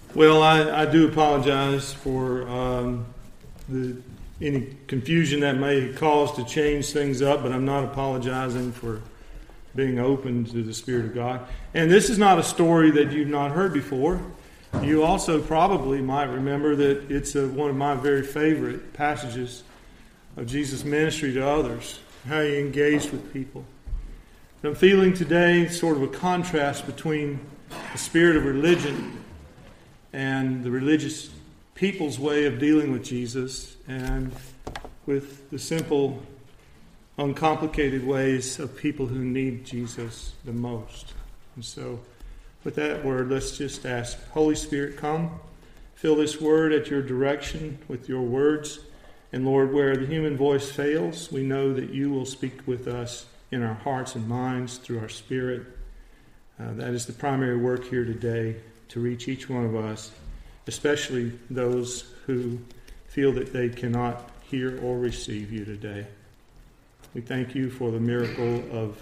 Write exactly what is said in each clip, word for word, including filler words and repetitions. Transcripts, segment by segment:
Well, I, I do apologize for um, the any confusion that may cause to change things up, but I'm not apologizing for being open to the Spirit of God. And this is not a story that you've not heard before. You also probably might remember that it's a, one of my very favorite passages of Jesus' ministry to others, how he engaged with people. And I'm feeling today sort of a contrast between the spirit of religion and the religious people's way of dealing with Jesus, and with the simple, uncomplicated ways of people who need Jesus the most. And so, with that word, let's just ask, Holy Spirit, come, fill this word at your direction with your words. And Lord, where the human voice fails, we know that you will speak with us in our hearts and minds through our spirit. Uh, that is the primary work here today, to reach each one of us, especially those who feel that they cannot hear or receive you today. We thank you for the miracle of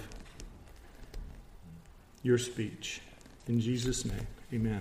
your speech. In Jesus' name, amen.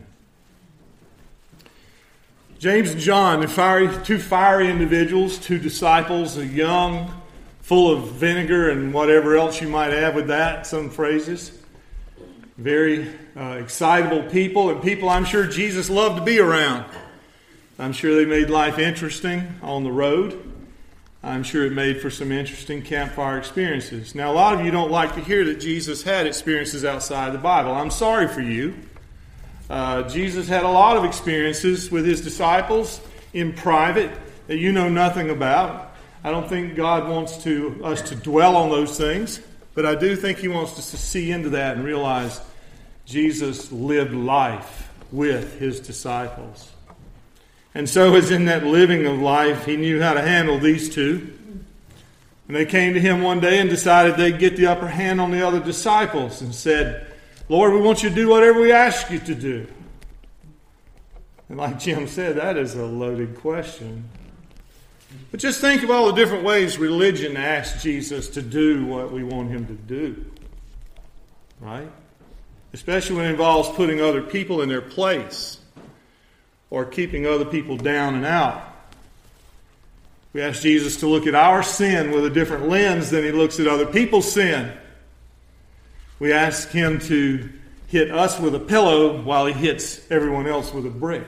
James and John, the fiery, two fiery individuals, two disciples, a young, full of vinegar and whatever else you might add with that, some phrases. Very uh, excitable people, and people I'm sure Jesus loved to be around. I'm sure they made life interesting on the road. I'm sure it made for some interesting campfire experiences. Now, a lot of you don't like to hear that Jesus had experiences outside the Bible. I'm sorry for you. Uh, Jesus had a lot of experiences with his disciples in private that you know nothing about. I don't think God wants to us to dwell on those things, but I do think he wants us to see into that and realize Jesus lived life with his disciples. And so as in that living of life, he knew how to handle these two. And they came to him one day and decided they'd get the upper hand on the other disciples and said, Lord, we want you to do whatever we ask you to do. And like Jim said, that is a loaded question. But just think of all the different ways religion asks Jesus to do what we want him to do. Right? Especially when it involves putting other people in their place or keeping other people down and out. We ask Jesus to look at our sin with a different lens than he looks at other people's sin. We ask him to hit us with a pillow while he hits everyone else with a brick.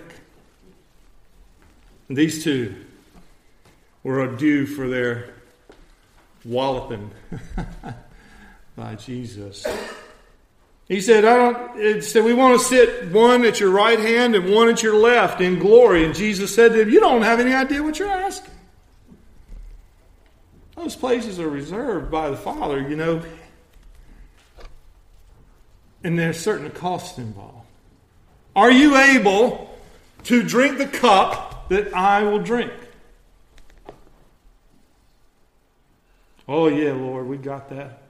And these two were due for their walloping by Jesus. He said, I don't, it said, we want to sit one at your right hand and one at your left in glory. And Jesus said to him, you don't have any idea what you're asking. Those places are reserved by the Father, you know. And there's certain costs involved. Are you able to drink the cup that I will drink? Oh yeah, Lord, we got that.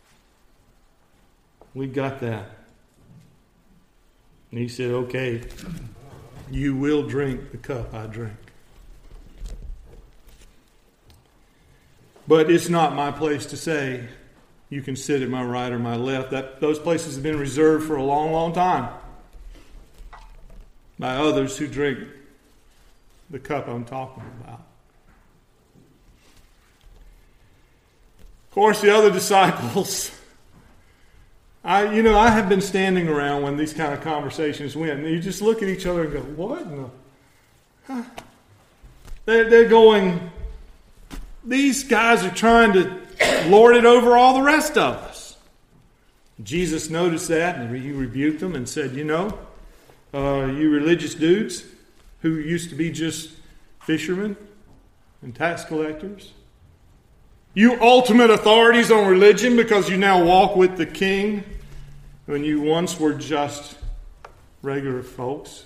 We got that. And he said, okay, you will drink the cup I drink. But it's not my place to say, you can sit at my right or my left. That those places have been reserved for a long, long time by others who drink the cup I'm talking about. Of course, the other disciples, I, you know, I have been standing around when these kind of conversations went, and you just look at each other and go, what in the... Huh? They're, they're going, these guys are trying to lord it over all the rest of us. Jesus noticed that, and he rebuked them and said, you know, uh, you religious dudes who used to be just fishermen and tax collectors, you ultimate authorities on religion because you now walk with the king when you once were just regular folks.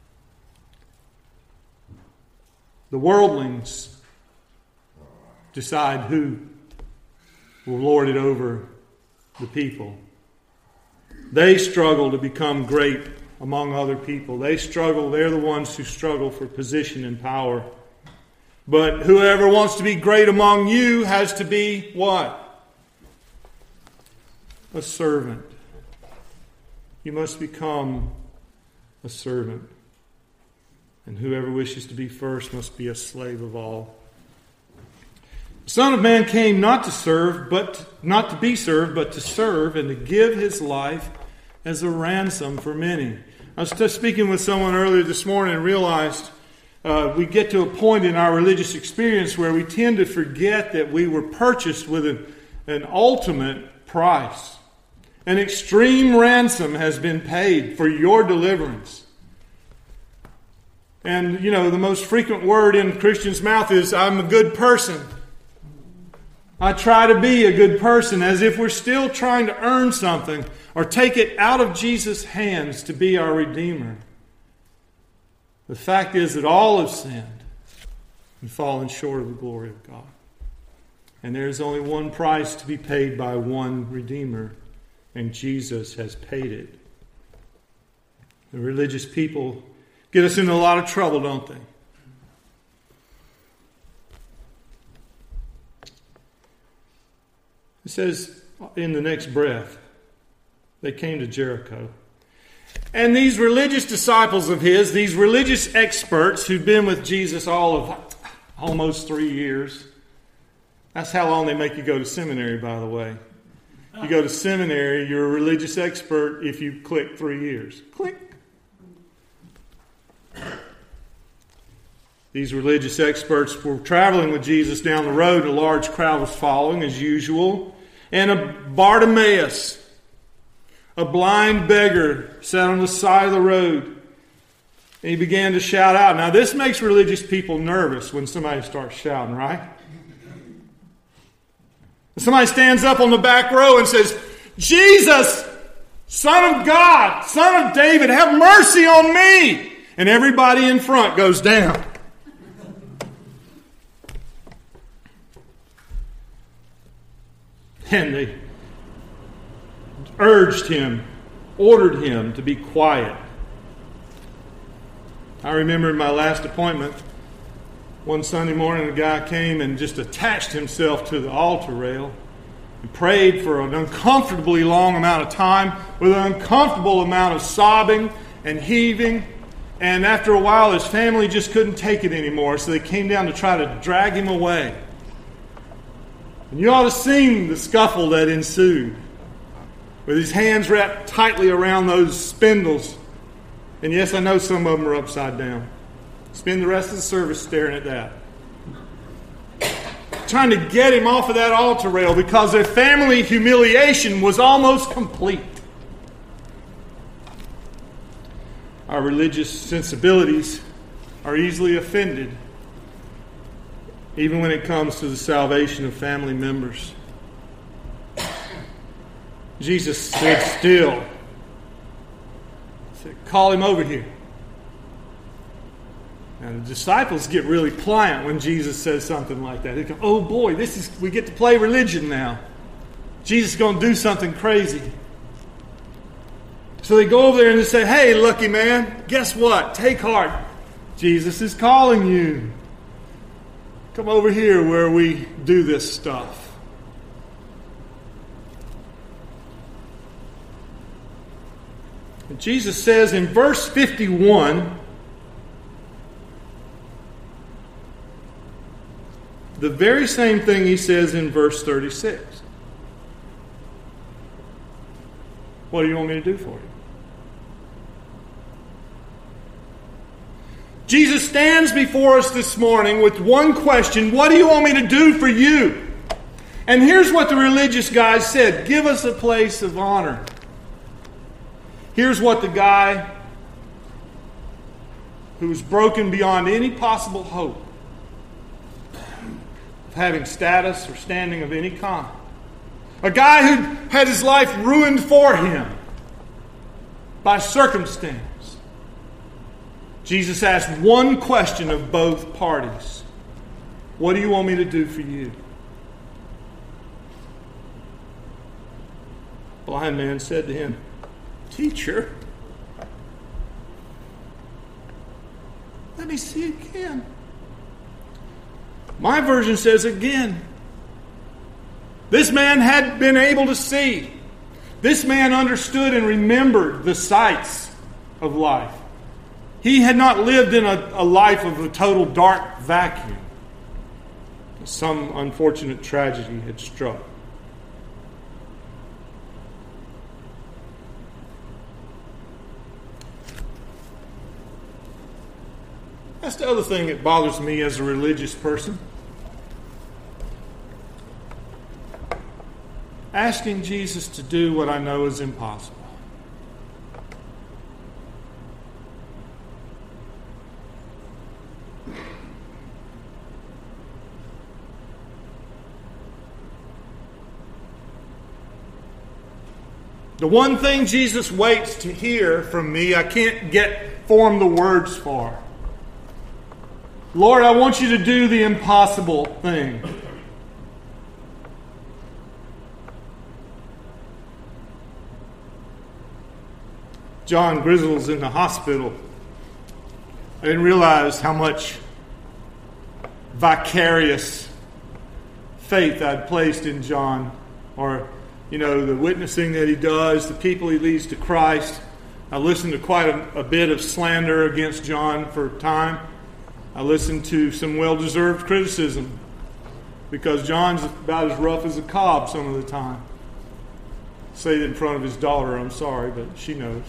The worldlings decide who will lord it over the people. They struggle to become great among other people. They struggle, they're the ones who struggle for position and power. But whoever wants to be great among you has to be what? A servant. You must become a servant. and whoever wishes to be first must be a slave of all. The Son of Man came not to serve, but not to be served, but to serve and to give his life as a ransom for many. I was just speaking with someone earlier this morning and realized uh, we get to a point in our religious experience where we tend to forget that we were purchased with an, an ultimate price. An extreme ransom has been paid for your deliverance. And, you know, the most frequent word in Christians' mouth is, I'm a good person. I try to be a good person, as if we're still trying to earn something or take it out of Jesus' hands to be our Redeemer. The fact is that all have sinned and fallen short of the glory of God. And there is only one price to be paid by one Redeemer, and Jesus has paid it. The religious people get us into a lot of trouble, don't they? It says in the next breath, they came to Jericho. And these religious disciples of his, these religious experts who'd been with Jesus all of almost three years. That's how long they make you go to seminary, by the way. You go to seminary, you're a religious expert if you click three years. Click. These religious experts were traveling with Jesus down the road. A large crowd was following, as usual. And a Bartimaeus, a blind beggar, sat on the side of the road. And he began to shout out. Now, this makes religious people nervous when somebody starts shouting, right? Somebody stands up on the back row and says, Jesus, Son of God, Son of David, have mercy on me. And everybody in front goes down. And they urged him, ordered him to be quiet. I remember in my last appointment, one Sunday morning, a guy came and just attached himself to the altar rail and prayed for an uncomfortably long amount of time with an uncomfortable amount of sobbing and heaving. And after a while, his family just couldn't take it anymore, so they came down to try to drag him away. And you ought to have seen the scuffle that ensued, with his hands wrapped tightly around those spindles. And yes, I know some of them are upside down. Spend the rest of the service staring at that. Trying to get him off of that altar rail because their family humiliation was almost complete. Our religious sensibilities are easily offended, even when it comes to the salvation of family members. Jesus stood still. He said, call him over here. And the disciples get really pliant when Jesus says something like that. They go, oh boy, this is we get to play religion now. Jesus is going to do something crazy. So they go over there and they say, hey, lucky man, guess what? Take heart. Jesus is calling you. Come over here where we do this stuff. And Jesus says in verse fifty-one, the very same thing he says in verse thirty-six. What do you want me to do for you? Jesus stands before us this morning with one question. What do you want me to do for you? And here's what the religious guys said. Give us a place of honor. Here's what the guy who was broken beyond any possible hope of having status or standing of any kind. A guy who had his life ruined for him by circumstance. Jesus asked one question of both parties. What do you want me to do for you? The blind man said to him, Teacher, let me see again. My version says again. This man had been able to see. This man understood and remembered the sights of life. He had not lived in a, a life of a total dark vacuum. Some unfortunate tragedy had struck. That's the other thing that bothers me as a religious person. Asking Jesus to do what I know is impossible. The one thing Jesus waits to hear from me, I can't get form the words for. Lord, I want you to do the impossible thing. John Grizzle's in the hospital. I didn't realize how much vicarious faith I'd placed in John, or, you know, the witnessing that he does, the people he leads to Christ. I listened to quite a, a bit of slander against John for a time. I listened to some well-deserved criticism because John's about as rough as a cob some of the time. Say it in front of his daughter, I'm sorry, but she knows.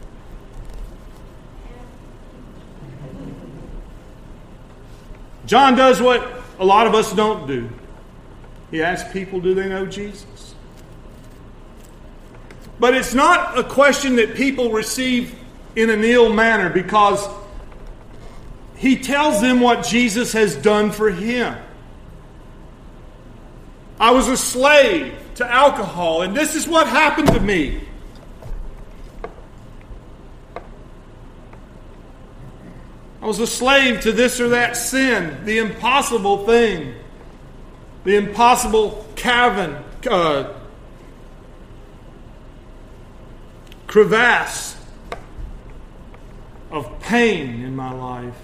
John does what a lot of us don't do. He asks people, do they know Jesus? But it's not a question that people receive in an ill manner, because he tells them what Jesus has done for him. I was a slave to alcohol, and this is what happened to me. I was a slave to this or that sin, the impossible thing, the impossible cavern, uh, crevasse of pain in my life.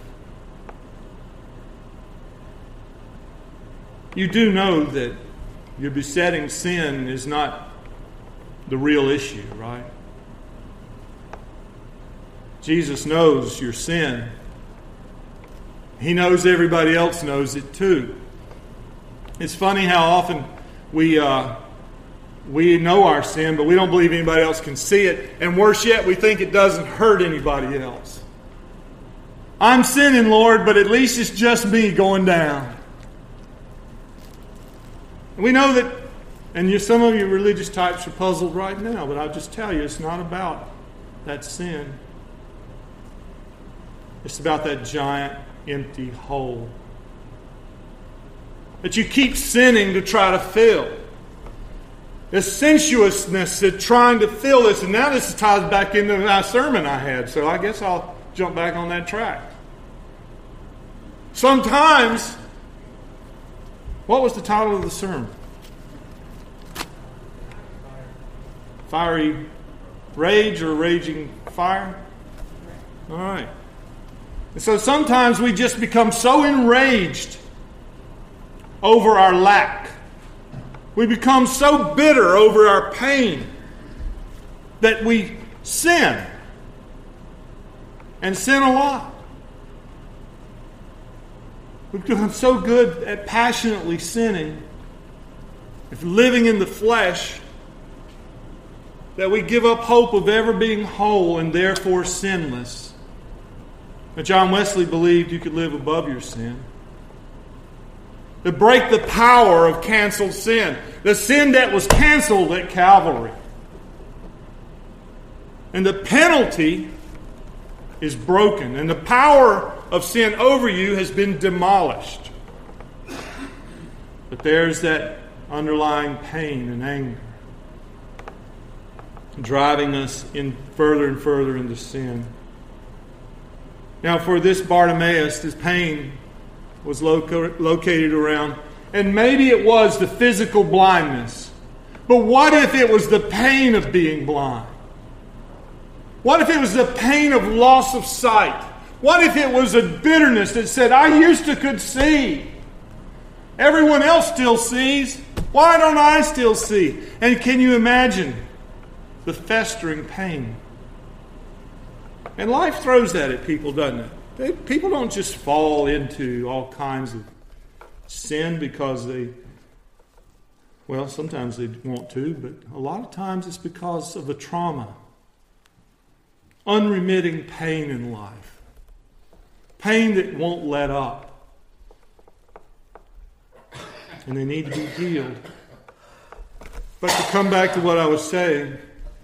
You do know that your besetting sin is not the real issue, right? Jesus knows your sin. He knows everybody else knows it too. It's funny how often we uh, we know our sin, but we don't believe anybody else can see it. And worse yet, we think it doesn't hurt anybody else. I'm sinning, Lord, but at least it's just me going down. We know that, and you, some of you religious types are puzzled right now, but I'll just tell you, it's not about that sin. It's about that giant empty hole that you keep sinning to try to fill. The sensuousness that trying to fill this, and now this ties back into my sermon I had, so I guess I'll jump back on that track. Sometimes, what was the title of the sermon? Fiery rage or raging fire? All right. And so sometimes we just become so enraged over our lack. We become so bitter over our pain that we sin. And sin a lot. We've become so good at passionately sinning, if living in the flesh, that we give up hope of ever being whole and therefore sinless. Now, John Wesley believed you could live above your sin. To break the power of canceled sin. The sin that was canceled at Calvary. And the penalty is broken. And the power of sin over you has been demolished. But there's that underlying pain and anger, driving us in further and further into sin. Now, for this Bartimaeus, this pain was loca- located around, and maybe it was the physical blindness. But what if it was the pain of being blind? What if it was the pain of loss of sight? What if it was a bitterness that said, I used to could see. Everyone else still sees. Why don't I still see? And can you imagine the festering pain? And life throws that at people, doesn't it? They, people don't just fall into all kinds of sin because they, well, sometimes they want to, but a lot of times it's because of a trauma. Unremitting pain in life. Pain that won't let up. And they need to be healed. But to come back to what I was saying,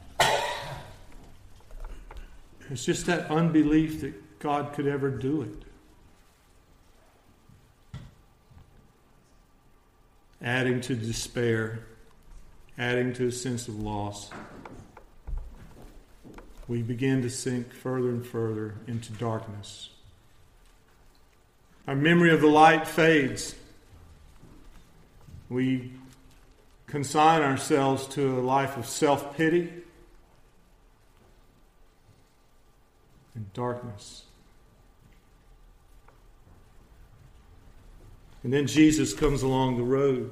it's just that unbelief that God could ever do it. Adding to despair, adding to a sense of loss, we begin to sink further and further into darkness. Our memory of the light fades. We consign ourselves to a life of self-pity and darkness. And then Jesus comes along the road.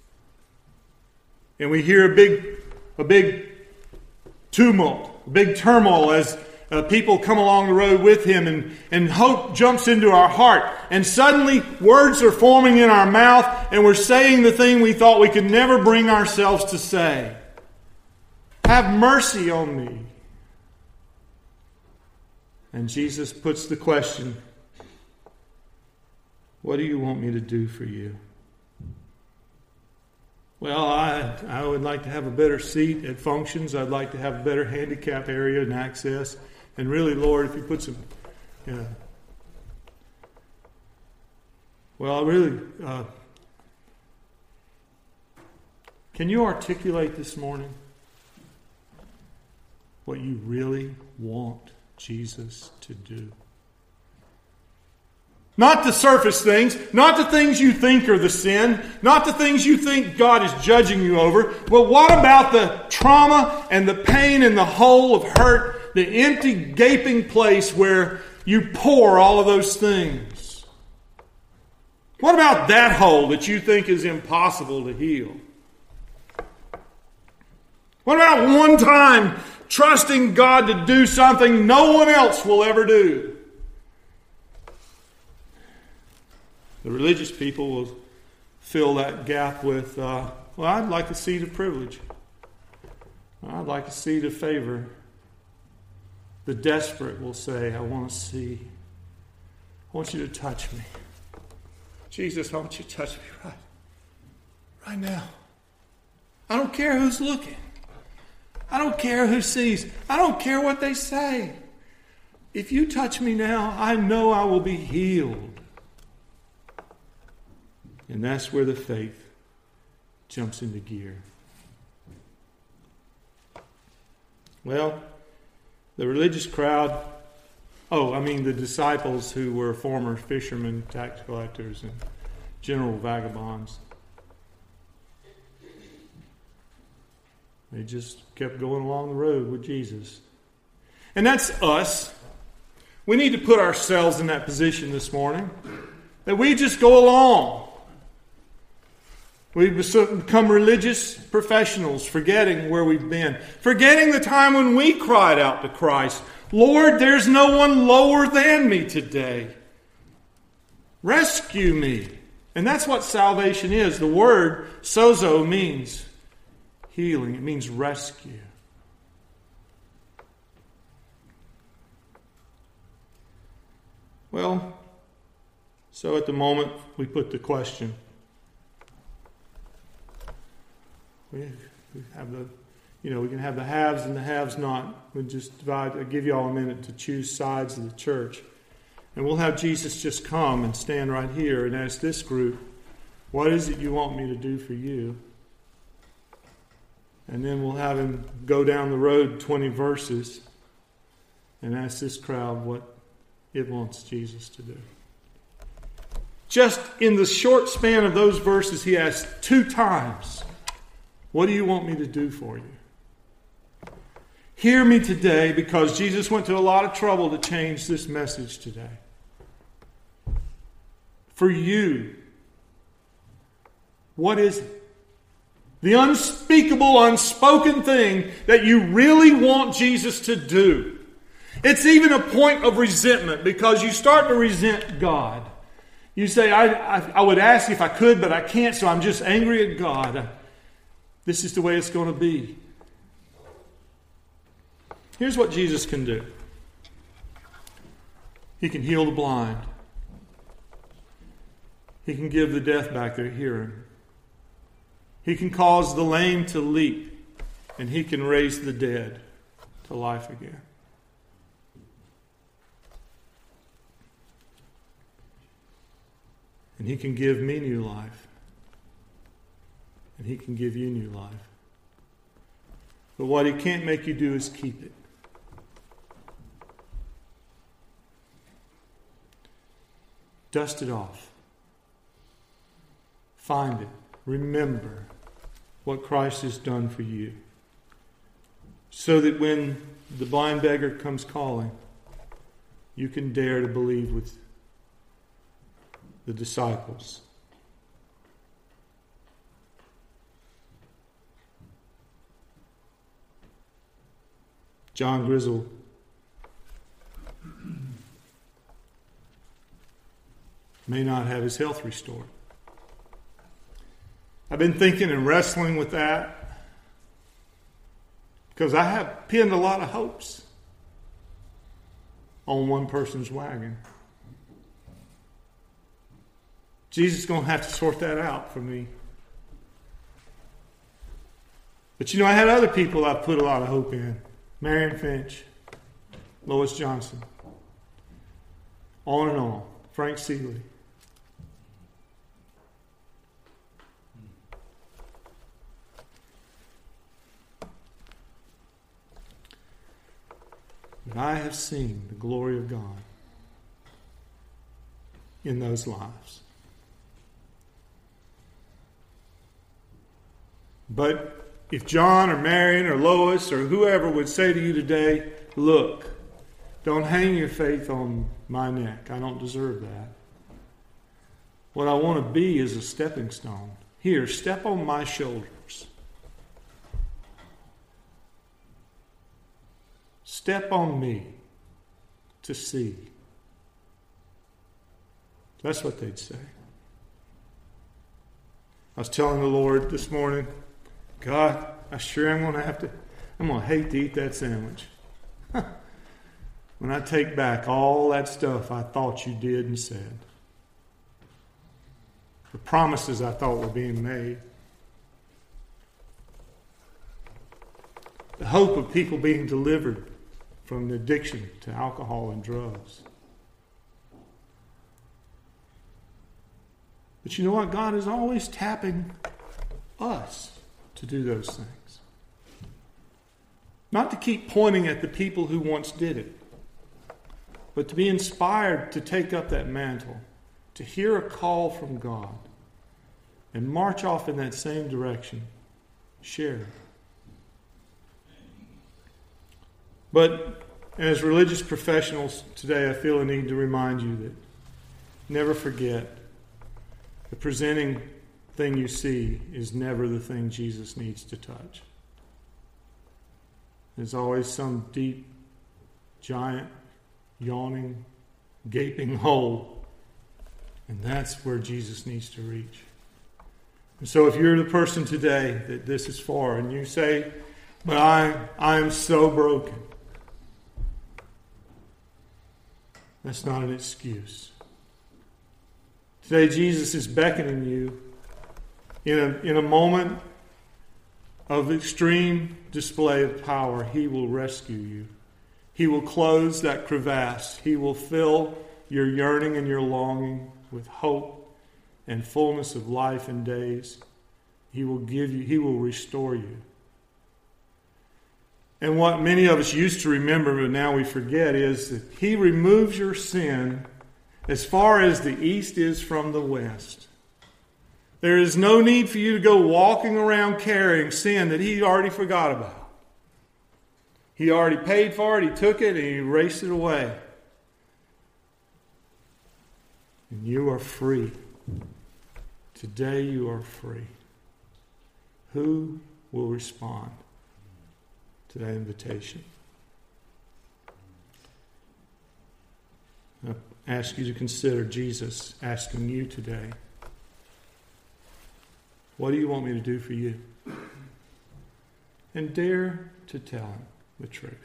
And we hear a big, a big tumult, a big turmoil as uh, people come along the road with him, and, and hope jumps into our heart. And suddenly words are forming in our mouth, and we're saying the thing we thought we could never bring ourselves to say. Have mercy on me. And Jesus puts the question, what do you want me to do for you? Well, I I would like to have a better seat at functions. I'd like to have a better handicap area and access. And really, Lord, if you put some... Yeah. Well, I really... Uh, can you articulate this morning what you really want Jesus to do? Not the surface things, not the things you think are the sin, not the things you think God is judging you over, but what about the trauma and the pain and the hole of hurt, the empty, gaping place where you pour all of those things? What about that hole that you think is impossible to heal? What about one time trusting God to do something no one else will ever do? The religious people will fill that gap with, uh, well, I'd like a seat of privilege. I'd like a seat of favor. The desperate will say, I want to see. I want you to touch me. Jesus, I want you to touch me right, right now. I don't care who's looking. I don't care who sees. I don't care what they say. If you touch me now, I know I will be healed. And that's where the faith jumps into gear. Well, the religious crowd, oh, I mean the disciples who were former fishermen, tax collectors, and general vagabonds, they just kept going along the road with Jesus. And that's us. We need to put ourselves in that position this morning, that we just go along. We've become religious professionals, forgetting where we've been. Forgetting the time when we cried out to Christ, Lord, there's no one lower than me today. Rescue me. And that's what salvation is. The word sozo means healing. It means rescue. Well, so at the moment we put the question. We have the, you know, we can have the haves and the haves not. We just divide. I'll give you all a minute to choose sides of the church, and we'll have Jesus just come and stand right here and ask this group, "What is it you want me to do for you?" And then we'll have him go down the road twenty verses and ask this crowd what it wants Jesus to do. Just in the short span of those verses, he asked two times, what do you want me to do for you? Hear me today, because Jesus went to a lot of trouble to change this message today. For you, what is it? The unspeakable, unspoken thing that you really want Jesus to do. It's even a point of resentment because you start to resent God. You say, I, I, I would ask if I could, but I can't, so I'm just angry at God. This is the way it's going to be. Here's what Jesus can do. He can heal the blind. He can give the deaf back their hearing. He can cause the lame to leap. And He can raise the dead to life again. And He can give me new life. And He can give you new life. But what He can't make you do is keep it. Dust it off. Find it. Remember what Christ has done for you. So that when the blind beggar comes calling, you can dare to believe with the disciples. John Grizzle may not have his health restored. I've been thinking and wrestling with that because I have pinned a lot of hopes on one person's wagon. Jesus is going to have to sort that out for me. But you know, I had other people I put a lot of hope in. Marion Finch, Lois Johnson, on and on. Frank Seeley. But I have seen the glory of God in those lives. But if John or Marion or Lois or whoever would say to you today, look, don't hang your faith on my neck. I don't deserve that. What I want to be is a stepping stone. Here, step on my shoulders. Step on me to see. That's what they'd say. I was telling the Lord this morning, God, I sure am going to have to, I'm going to hate to eat that sandwich. When I take back all that stuff I thought you did and said. The promises I thought were being made. The hope of people being delivered from the addiction to alcohol and drugs. But you know what? God is always tapping us to do those things. Not to keep pointing at the people who once did it, but to be inspired to take up that mantle, to hear a call from God, and march off in that same direction. Share. But as religious professionals today, I feel a need to remind you that never forget the presenting thing you see is never the thing Jesus needs to touch. There's always some deep, giant, yawning, gaping hole. And that's where Jesus needs to reach. And so if you're the person today that this is for, and you say, but I, I am so broken. That's not an excuse. Today Jesus is beckoning you in a, in a moment of extreme display of power. He will rescue you. He will close that crevasse. He will fill your yearning and your longing with hope and fullness of life and days. He will give you, He will restore you. And what many of us used to remember, but now we forget, is that He removes your sin as far as the east is from the west. There is no need for you to go walking around carrying sin that He already forgot about. He already paid for it, He took it, and He erased it away. And you are free. Today you are free. Who will respond to that invitation? I ask you to consider Jesus asking you today, what do you want me to do for you? And dare to tell him the truth.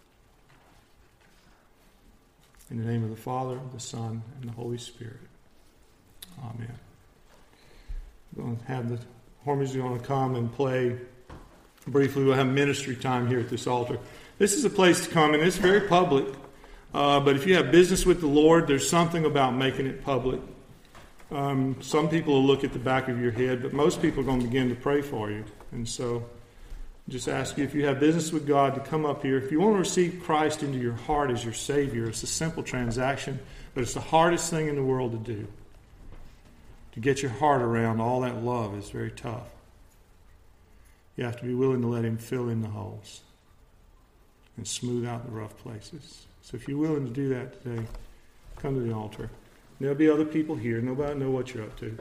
In the name of the Father, the Son, and the Holy Spirit. Amen. We're going to have the Hormers going to come and play briefly. We'll have ministry time here at this altar. This is a place to come, and it's very public. Uh, but if you have business with the Lord, there's something about making it public. Um, some people will look at the back of your head, but most people are going to begin to pray for you. And so just ask you, if you have business with God, to come up here. If you want to receive Christ into your heart as your Savior, it's a simple transaction, but it's the hardest thing in the world to do. To get your heart around all that love is very tough. You have to be willing to let him fill in the holes and smooth out the rough places. So if you're willing to do that today, come to the altar. There'll be other people here. Nobody know what you're up to.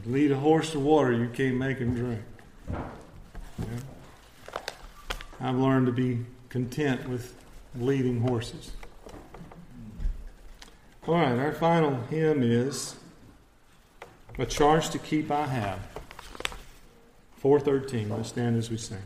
Lead a horse to water, you can't make him drink. Yeah. I've learned to be content with leading horses. All right, our final hymn is A Charge to Keep I Have. four thirteen. Let's stand as we sing.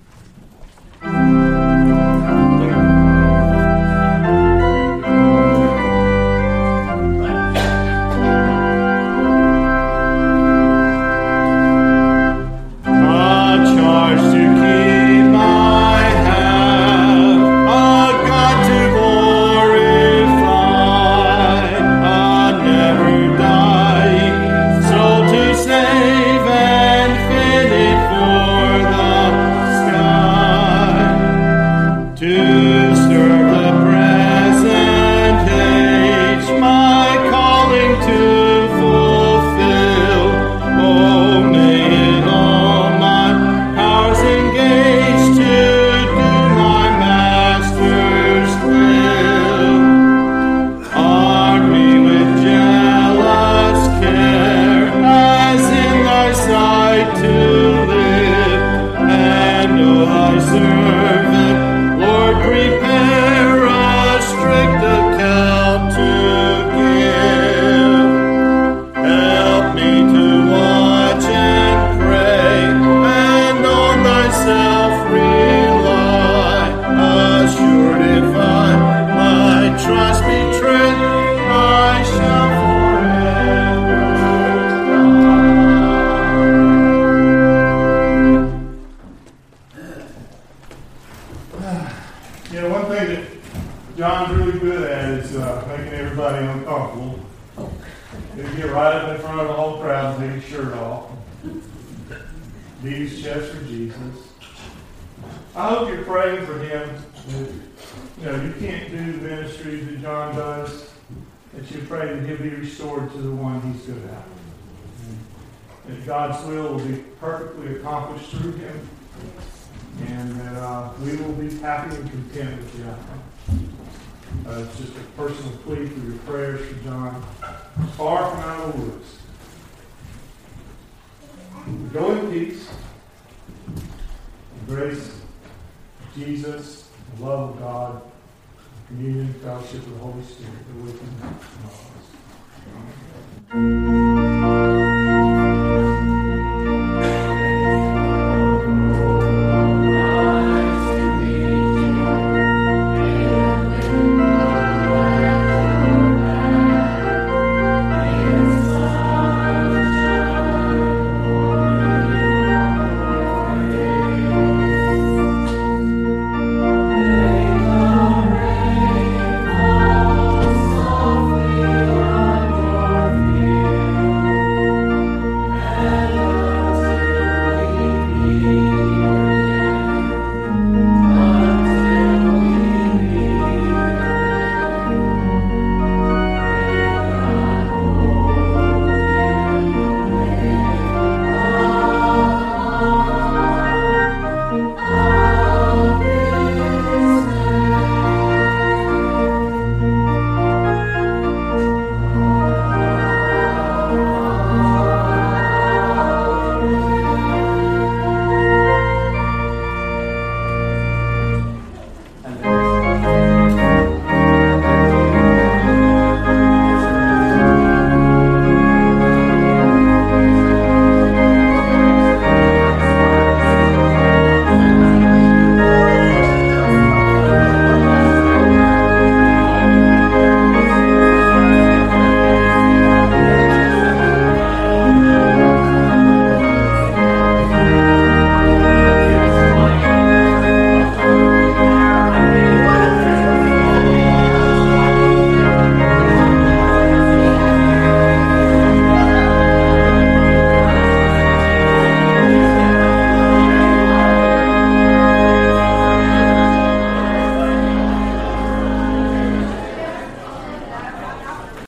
God's will will be perfectly accomplished through him, and that uh, we will be happy and content with the outcome. Uh, it's just a personal plea for your prayers for John. Far from out of the woods. Go in peace. The grace of Jesus, the love of God, communion, fellowship of the Holy Spirit, be with you.